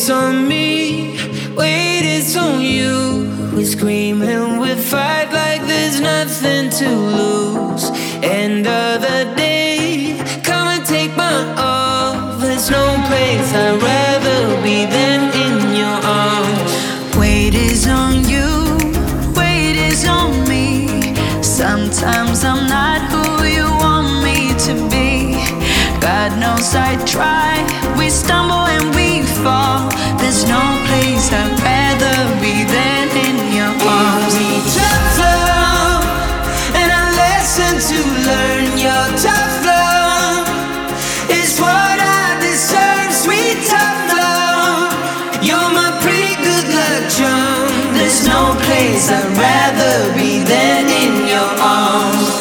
is on me, weight is on you. We scream and we fight like there's nothing to lose. End of the day, come and take my all. There's no place I'd rather be than in your arms. Weight is on you, weight is on me. Sometimes I'm not who you want me to be. God knows I try, we stumble and we fall. There's no place I'd rather be than in your arms. Give me tough love, and a lesson to learn. Your tough love is what I deserve. Sweet tough love, you're my pretty good luck charm. There's no place I'd rather be than in your arms.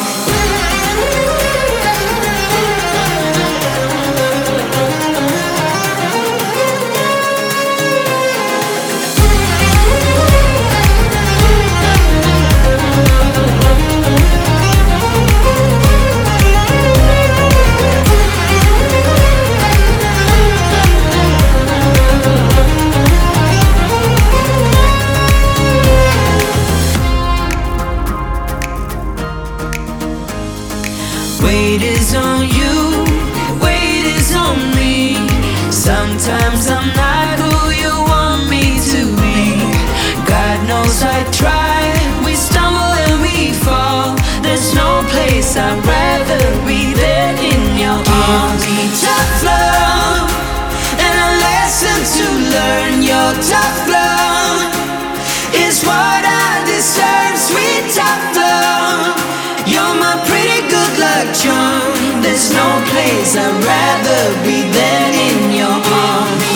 Weight is on you, weight is on me. Sometimes I'm not who you want me to be. God knows I try, we stumble and we fall. There's no place I'd rather be than in your arms. Give me tough love, and a lesson to learn. Your tough love is what I deserve. Sweet tough love, you're my pretty good luck charm. There's no place I'd rather be than in your arms.